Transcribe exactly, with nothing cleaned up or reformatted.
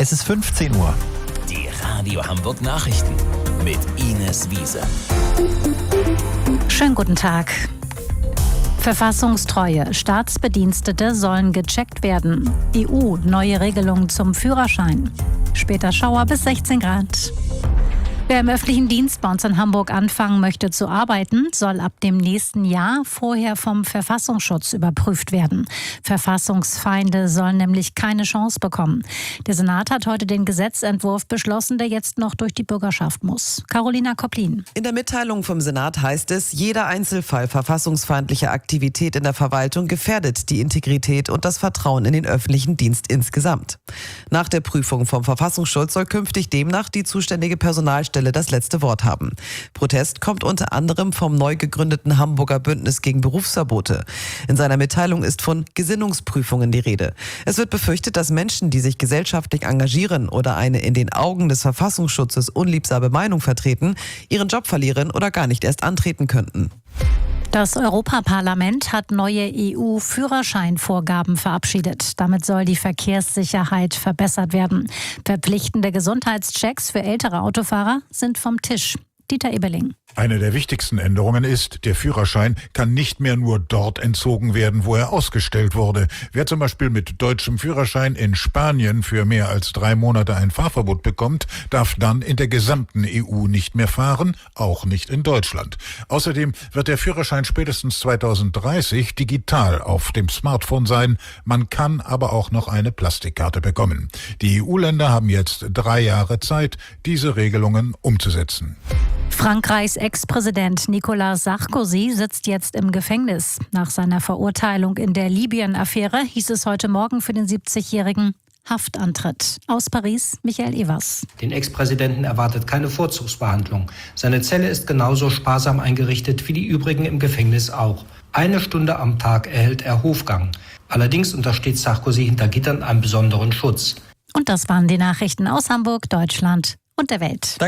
Es ist fünfzehn Uhr. Die Radio Hamburg Nachrichten mit Ines Wiese. Schönen guten Tag. Verfassungstreue. Staatsbedienstete sollen gecheckt werden. E U, neue Regelung zum Führerschein. Später Schauer bis sechzehn Grad. Wer im öffentlichen Dienst bei uns in Hamburg anfangen möchte zu arbeiten, soll ab dem nächsten Jahr vorher vom Verfassungsschutz überprüft werden. Verfassungsfeinde sollen nämlich keine Chance bekommen. Der Senat hat heute den Gesetzentwurf beschlossen, der jetzt noch durch die Bürgerschaft muss. Carolina Kopplin. In der Mitteilung vom Senat heißt es, jeder Einzelfall verfassungsfeindlicher Aktivität in der Verwaltung gefährdet die Integrität und das Vertrauen in den öffentlichen Dienst insgesamt. Nach der Prüfung vom Verfassungsschutz soll künftig demnach die zuständige Personalstelle das letzte Wort haben. Protest kommt unter anderem vom neu gegründeten Hamburger Bündnis gegen Berufsverbote. In seiner Mitteilung ist von Gesinnungsprüfungen die Rede. Es wird befürchtet, dass Menschen, die sich gesellschaftlich engagieren oder eine in den Augen des Verfassungsschutzes unliebsame Meinung vertreten, ihren Job verlieren oder gar nicht erst antreten könnten. Das Europaparlament hat neue E U-Führerscheinvorgaben verabschiedet. Damit soll die Verkehrssicherheit verbessert werden. Verpflichtende Gesundheitschecks für ältere Autofahrer sind vom Tisch. Dieter Ebeling. Eine der wichtigsten Änderungen ist, der Führerschein kann nicht mehr nur dort entzogen werden, wo er ausgestellt wurde. Wer zum Beispiel mit deutschem Führerschein in Spanien für mehr als drei Monate ein Fahrverbot bekommt, darf dann in der gesamten E U nicht mehr fahren, auch nicht in Deutschland. Außerdem wird der Führerschein spätestens zweitausenddreißig digital auf dem Smartphone sein. Man kann aber auch noch eine Plastikkarte bekommen. Die E U-Länder haben jetzt drei Jahre Zeit, diese Regelungen umzusetzen. Frankreichs Ex-Präsident Nicolas Sarkozy sitzt jetzt im Gefängnis. Nach seiner Verurteilung in der Libyen-Affäre hieß es heute Morgen für den siebzigjährigen Haftantritt. Aus Paris, Michael Evers. Den Ex-Präsidenten erwartet keine Vorzugsbehandlung. Seine Zelle ist genauso sparsam eingerichtet wie die übrigen im Gefängnis auch. Eine Stunde am Tag erhält er Hofgang. Allerdings untersteht Sarkozy hinter Gittern einem besonderen Schutz. Und das waren die Nachrichten aus Hamburg, Deutschland und der Welt.